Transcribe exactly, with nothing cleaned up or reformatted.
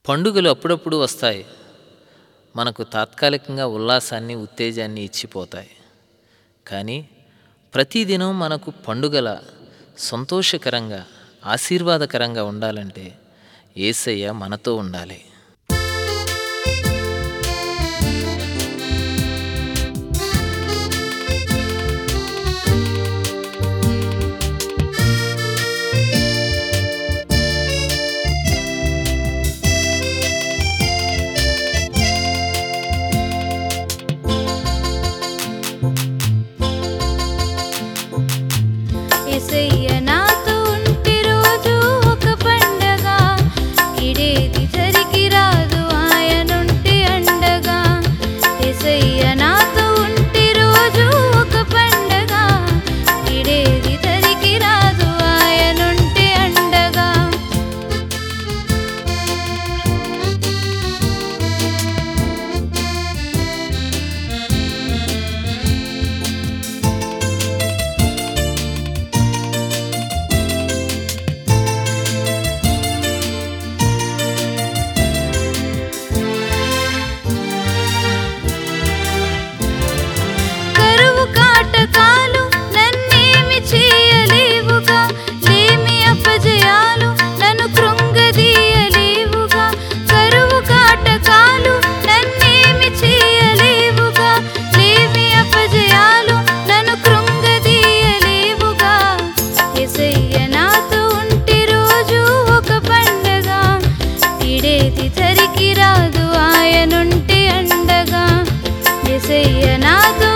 పండుగలు అప్పుడప్పుడు వస్తాయి. మనకు తాత్కాలికంగా ఉల్లాసాన్ని, ఉత్తేజాన్ని ఇచ్చిపోతాయి. కానీ ప్రతిదినం మనకు పండుగల సంతోషకరంగా, ఆశీర్వాదకరంగా ఉండాలంటే యేసయ్య మనతో ఉండాలి. యేసయ్య నాతో ఉంటే రోజు ఒక పండగ, ఈడేది సరికి రాదు ఆయనుంటే అండగా. యేసయ్య నాతో ఉంటే రోజు ఒక పండగ, ఈడేది సరికి రాదు ఆయనుంటే అండగా. కరువు కాటకాలు నన్నేమి చేయలేవుగా, లేమి అపజయాలు నన్ను కృంగదీయలేవుగా. కరువు కాటకాలు నన్నేమి చేయలేవుగా, లేమి అపజయాలు నన్ను కృంగదీయలేవుగా. యేసయ్య నాతో ఉంటే రోజు ఒక పండగ, ఈడేది సరికి రాదు ఆయనుంటే అండగా. యేసయ్య నాతో